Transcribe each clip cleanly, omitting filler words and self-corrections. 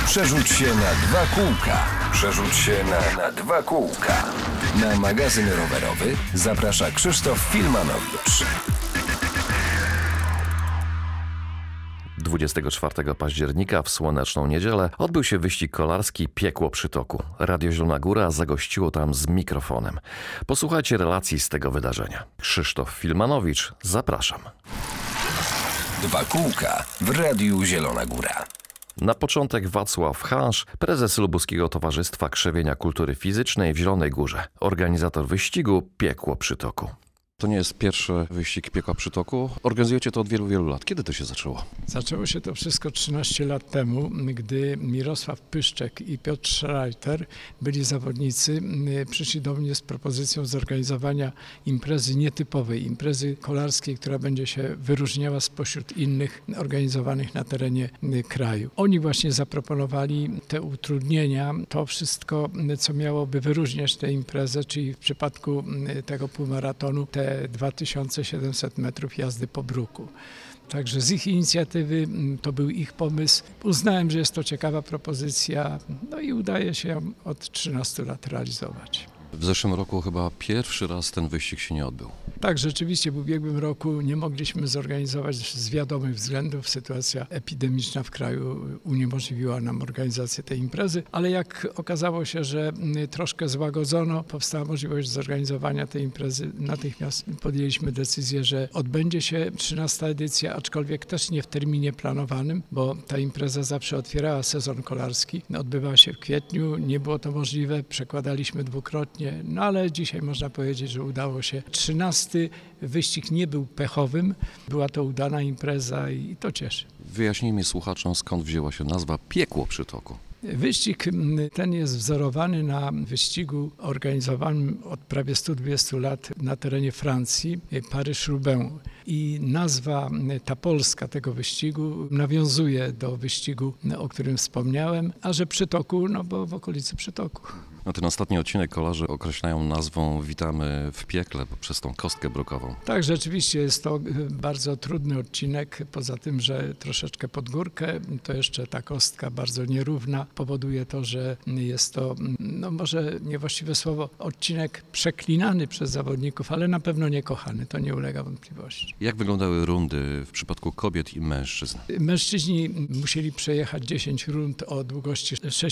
Przerzuć się na dwa kółka. Przerzuć się na dwa kółka. Na magazyn rowerowy zaprasza Krzysztof Filmanowicz. 24 października w słoneczną niedzielę odbył się wyścig kolarski Piekło Przytoku. Radio Zielona Góra zagościło tam z mikrofonem. Posłuchajcie relacji z tego wydarzenia. Krzysztof Filmanowicz, zapraszam. Dwa kółka w Radiu Zielona Góra. Na początek Wacław Hansz, prezes Lubuskiego Towarzystwa Krzewienia Kultury Fizycznej w Zielonej Górze, organizator wyścigu Piekło Przytoku. To nie jest pierwszy wyścig Piekła Przytoku. Organizujecie to od wielu, wielu lat. Kiedy to się zaczęło? Zaczęło się to wszystko 13 lat temu, gdy Mirosław Pyszczek i Piotr Schreiter, byli zawodnicy, przyszli do mnie z propozycją zorganizowania imprezy nietypowej, imprezy kolarskiej, która będzie się wyróżniała spośród innych organizowanych na terenie kraju. Oni właśnie zaproponowali te utrudnienia, to wszystko, co miałoby wyróżniać tę imprezę, czyli w przypadku tego półmaratonu te 2700 metrów jazdy po bruku. Także z ich inicjatywy, to był ich pomysł. Uznałem, że jest to ciekawa propozycja, no i udaje się ją od 13 lat realizować. W zeszłym roku chyba pierwszy raz ten wyścig się nie odbył. Tak, rzeczywiście w ubiegłym roku nie mogliśmy zorganizować z wiadomych względów. Sytuacja epidemiczna w kraju uniemożliwiła nam organizację tej imprezy, ale jak okazało się, że troszkę złagodzono, powstała możliwość zorganizowania tej imprezy. Natychmiast podjęliśmy decyzję, że odbędzie się 13. edycja, aczkolwiek też nie w terminie planowanym, bo ta impreza zawsze otwierała sezon kolarski. Odbywała się w kwietniu, nie było to możliwe, przekładaliśmy dwukrotnie. No ale dzisiaj można powiedzieć, że udało się. 13. wyścig nie był pechowym, była to udana impreza i to cieszy. Wyjaśnijmy słuchaczom, skąd wzięła się nazwa Piekło Przytoku. Wyścig ten jest wzorowany na wyścigu organizowanym od prawie 120 lat na terenie Francji, Paryż-Roubaix. I nazwa ta polska tego wyścigu nawiązuje do wyścigu, o którym wspomniałem, a że Przytoku, no bo w okolicy Przytoku. No ten ostatni odcinek kolarze określają nazwą Witamy w piekle przez tą kostkę brukową. Tak, rzeczywiście jest to bardzo trudny odcinek, poza tym, że troszeczkę pod górkę, to jeszcze ta kostka bardzo nierówna powoduje to, że jest to, no może niewłaściwe słowo, odcinek przeklinany przez zawodników, ale na pewno nie kochany, to nie ulega wątpliwości. Jak wyglądały rundy w przypadku kobiet i mężczyzn? Mężczyźni musieli przejechać 10 rund o długości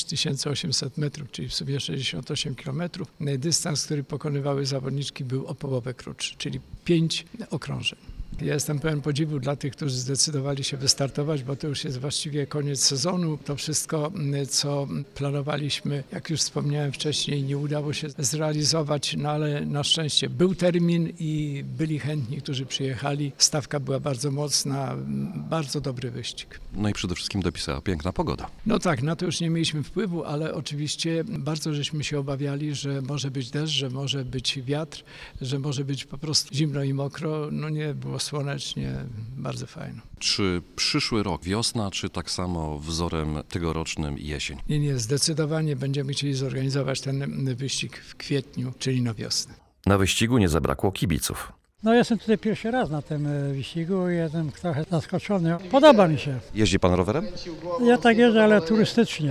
6800 metrów, czyli w sumie 68 kilometrów. Dystans, który pokonywały zawodniczki, był o połowę krótszy, czyli 5 okrążeń. Ja jestem pełen podziwu dla tych, którzy zdecydowali się wystartować, bo to już jest właściwie koniec sezonu. To wszystko, co planowaliśmy, jak już wspomniałem wcześniej, nie udało się zrealizować, no ale na szczęście był termin i byli chętni, którzy przyjechali. Stawka była bardzo mocna, bardzo dobry wyścig. No i przede wszystkim dopisała piękna pogoda. No tak, na to już nie mieliśmy wpływu, ale oczywiście bardzo żeśmy się obawiali, że może być deszcz, że może być wiatr, że może być po prostu zimno i mokro. No nie było słonecznie, bardzo fajno. Czy przyszły rok wiosna, czy tak samo wzorem tegorocznym jesień? Nie, zdecydowanie będziemy chcieli zorganizować ten wyścig w kwietniu, czyli na wiosnę. Na wyścigu nie zabrakło kibiców. No jestem tutaj pierwszy raz na tym wyścigu i jestem trochę zaskoczony. Podoba mi się. Jeździ pan rowerem? Ja tak jeżdżę, ale turystycznie.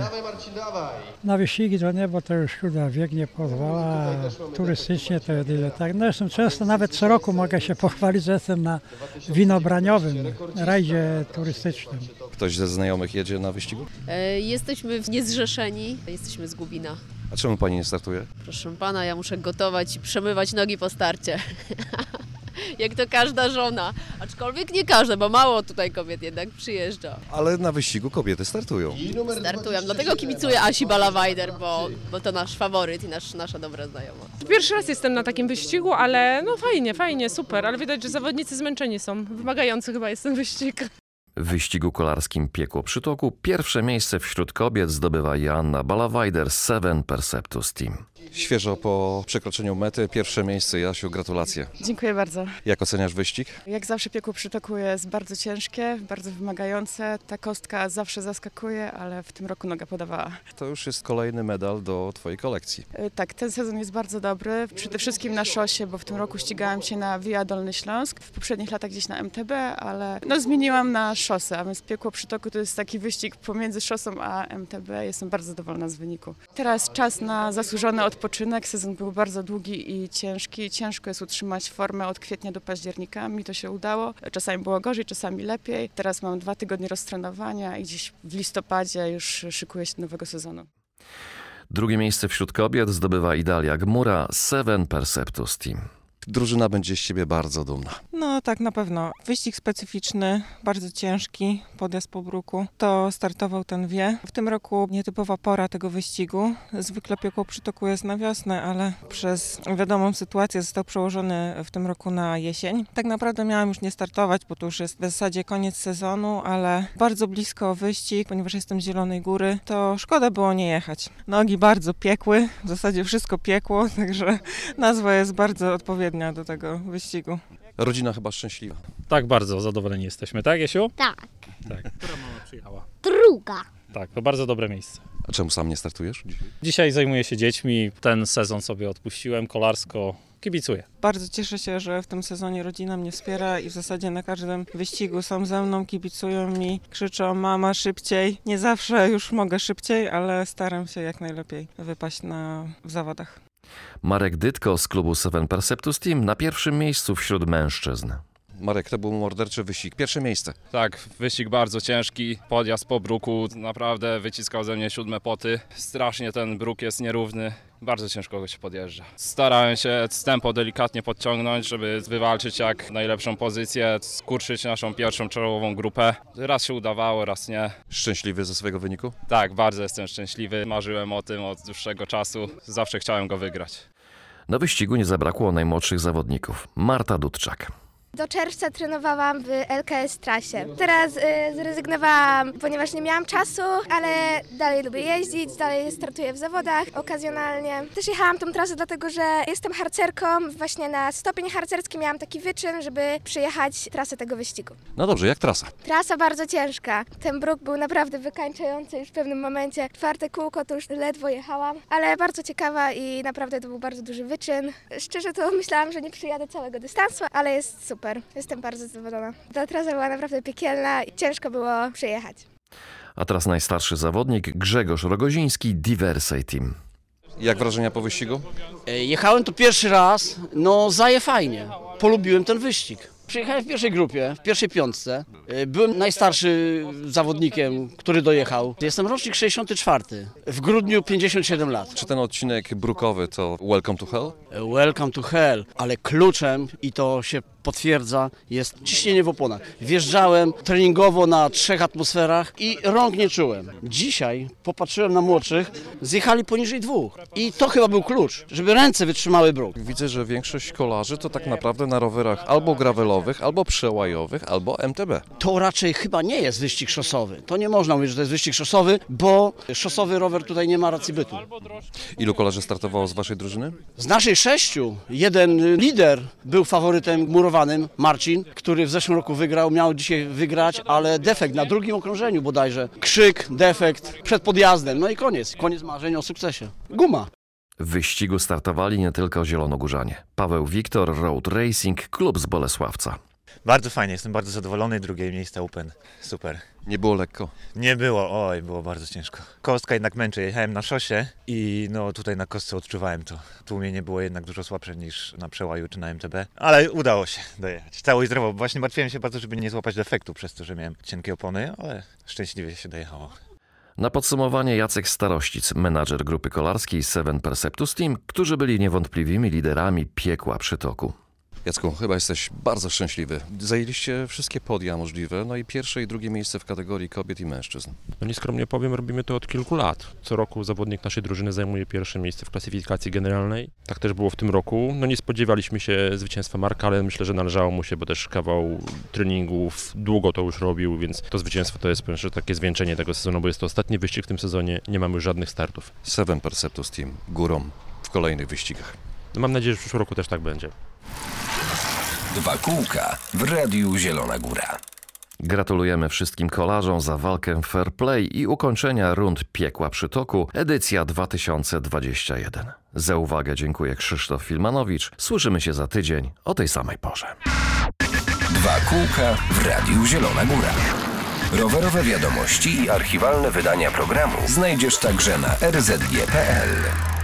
Na wyścigi to nie, bo to już chyba wiek nie pozwala, a turystycznie to jedynie tak. No jestem często, nawet co roku mogę się pochwalić, że jestem na winobraniowym rajdzie turystycznym. Ktoś ze znajomych jedzie na wyścigu? Jesteśmy niezrzeszeni, jesteśmy z Gubina. A czemu pani nie startuje? Proszę pana, ja muszę gotować i przemywać nogi po starcie. Jak to każda żona. Aczkolwiek nie każda, bo mało tutaj kobiet jednak przyjeżdża. Ale na wyścigu kobiety startują. Startują, dlatego kibicuję Asi Balawajder, bo to nasz faworyt i nasza dobra znajoma. Pierwszy raz jestem na takim wyścigu, ale no fajnie, super. Ale widać, że zawodnicy zmęczeni są. Wymagający chyba jest ten wyścig. W wyścigu kolarskim Piekło Przytoku pierwsze miejsce wśród kobiet zdobywa Joanna Balawajder z Seven Perceptus Team. Świeżo po przekroczeniu mety, pierwsze miejsce. Jasiu, gratulacje. Dziękuję bardzo. Jak oceniasz wyścig? Jak zawsze piekło przytoku jest bardzo ciężkie, bardzo wymagające. Ta kostka zawsze zaskakuje, ale w tym roku noga podawała. To już jest kolejny medal do twojej kolekcji. Tak, ten sezon jest bardzo dobry. Przede wszystkim na szosie, bo w tym roku ścigałam się na Via Dolny Śląsk. W poprzednich latach gdzieś na MTB, ale zmieniłam na szosę, a więc piekło przytoku to jest taki wyścig pomiędzy szosą a MTB. Jestem bardzo zadowolona z wyniku. Teraz czas na zasłużony odpoczynek. Sezon był bardzo długi i ciężki. Ciężko jest utrzymać formę od kwietnia do października. Mi to się udało. Czasami było gorzej, czasami lepiej. Teraz mam 2 tygodnie roztrenowania i gdzieś w listopadzie już szykuję się do nowego sezonu. Drugie miejsce wśród kobiet zdobywa Idalia Gmura, Seven Perceptus Team. Drużyna będzie z ciebie bardzo dumna. No tak, na pewno. Wyścig specyficzny, bardzo ciężki, podjazd po bruku. To startował ten wie. W tym roku nietypowa pora tego wyścigu. Zwykle piekło przytoku jest na wiosnę, ale przez wiadomą sytuację został przełożony w tym roku na jesień. Tak naprawdę miałam już nie startować, bo to już jest w zasadzie koniec sezonu, ale bardzo blisko wyścig, ponieważ jestem z Zielonej Góry, to szkoda było nie jechać. Nogi bardzo piekły, w zasadzie wszystko piekło, także nazwa jest bardzo odpowiednia do tego wyścigu. Rodzina chyba szczęśliwa. Tak, bardzo zadowoleni jesteśmy, tak Jasiu? Tak. Tak. Która mama przyjechała? Druga. Tak, to bardzo dobre miejsce. A czemu sam nie startujesz dzisiaj? Dzisiaj zajmuję się dziećmi, ten sezon sobie odpuściłem, kolarsko, kibicuję. Bardzo cieszę się, że w tym sezonie rodzina mnie wspiera i w zasadzie na każdym wyścigu są ze mną, kibicują mi, krzyczą mama szybciej. Nie zawsze już mogę szybciej, ale staram się jak najlepiej wypaść w zawodach. Marek Dytko z klubu Seven Perceptus Team na pierwszym miejscu wśród mężczyzn. Marek, to był morderczy wyścig. Pierwsze miejsce. Tak, wyścig bardzo ciężki, podjazd po bruku, naprawdę wyciskał ze mnie 7 poty. Strasznie ten bruk jest nierówny, bardzo ciężko go się podjeżdża. Starałem się tempo delikatnie podciągnąć, żeby wywalczyć jak najlepszą pozycję, skurczyć naszą pierwszą czołową grupę. Raz się udawało, raz nie. Szczęśliwy ze swojego wyniku? Tak, bardzo jestem szczęśliwy, marzyłem o tym od dłuższego czasu, zawsze chciałem go wygrać. Na wyścigu nie zabrakło najmłodszych zawodników. Marta Dudczak. Do czerwca trenowałam w LKS trasie. Teraz zrezygnowałam, ponieważ nie miałam czasu, ale dalej lubię jeździć, dalej startuję w zawodach okazjonalnie. Też jechałam tą trasę dlatego, że jestem harcerką. Właśnie na stopień harcerski miałam taki wyczyn, żeby przejechać trasę tego wyścigu. No dobrze, jak trasa? Trasa bardzo ciężka. Ten bruk był naprawdę wykańczający już w pewnym momencie. 4. kółko to już ledwo jechałam, ale bardzo ciekawa i naprawdę to był bardzo duży wyczyn. Szczerze to myślałam, że nie przyjadę całego dystansu, ale jest super. Jestem bardzo zadowolona. Ta trasa była naprawdę piekielna i ciężko było przejechać. A teraz najstarszy zawodnik Grzegorz Rogoziński, Diversey Team. Jak wrażenia po wyścigu? Jechałem tu pierwszy raz, zaje fajnie. Polubiłem ten wyścig. Przyjechałem w pierwszej grupie, w pierwszej 5. Byłem najstarszym zawodnikiem, który dojechał. Jestem rocznik 64. W grudniu 57 lat. Czy ten odcinek brukowy to Welcome to Hell? Welcome to Hell, ale kluczem, i to się potwierdza, jest ciśnienie w oponach. Wjeżdżałem treningowo na 3 atmosferach i rąk nie czułem. Dzisiaj popatrzyłem na młodszych, zjechali poniżej 2. I to chyba był klucz, żeby ręce wytrzymały bruk. Widzę, że większość kolarzy to tak naprawdę na rowerach albo gravelowych, albo przełajowych, albo MTB. To raczej chyba nie jest wyścig szosowy. To nie można mówić, że to jest wyścig szosowy, bo szosowy rower tutaj nie ma racji bytu. Ilu kolarzy startowało z waszej drużyny? Z naszej 6, jeden lider był faworytem murowanym, Marcin, który w zeszłym roku wygrał, miał dzisiaj wygrać, ale defekt na drugim okrążeniu bodajże. Krzyk, defekt przed podjazdem, no i koniec. Koniec marzeń o sukcesie. Guma. W wyścigu startowali nie tylko zielonogórzanie. Paweł Wiktor, Road Racing, klub z Bolesławca. Bardzo fajnie, jestem bardzo zadowolony. Drugie miejsce Open. Super. Nie było lekko? Nie było, było bardzo ciężko. Kostka jednak męczy. Jechałem na szosie i tutaj na kostce odczuwałem to. Tłumienie było jednak dużo słabsze niż na przełaju czy na MTB, ale udało się dojechać. Cało i zdrowo. Właśnie martwiłem się bardzo, żeby nie złapać defektu przez to, że miałem cienkie opony, ale szczęśliwie się dojechało. Na podsumowanie Jacek Starościc, menadżer grupy kolarskiej Seven Perceptus Team, którzy byli niewątpliwymi liderami piekła przytoku. Jacku, chyba jesteś bardzo szczęśliwy. Zajęliście wszystkie podia możliwe, no i pierwsze i drugie miejsce w kategorii kobiet i mężczyzn. No nieskromnie powiem, robimy to od kilku lat. Co roku zawodnik naszej drużyny zajmuje pierwsze miejsce w klasyfikacji generalnej. Tak też było w tym roku. No nie spodziewaliśmy się zwycięstwa Marka, ale myślę, że należało mu się, bo też kawał treningów, długo to już robił, więc to zwycięstwo to jest takie zwieńczenie tego sezonu, bo jest to ostatni wyścig w tym sezonie, nie mamy już żadnych startów. Seven Perceptus Team, górą. W kolejnych wyścigach. No mam nadzieję, że w przyszłym roku też tak będzie. 2 kółka w Radiu Zielona Góra. Gratulujemy wszystkim kolarzom za walkę Fair Play i ukończenia rund Piekła Przytoku, edycja 2021. Za uwagę dziękuję Krzysztof Filmanowicz. Słyszymy się za tydzień o tej samej porze. 2 kółka w Radiu Zielona Góra. Rowerowe wiadomości i archiwalne wydania programu znajdziesz także na rzg.pl.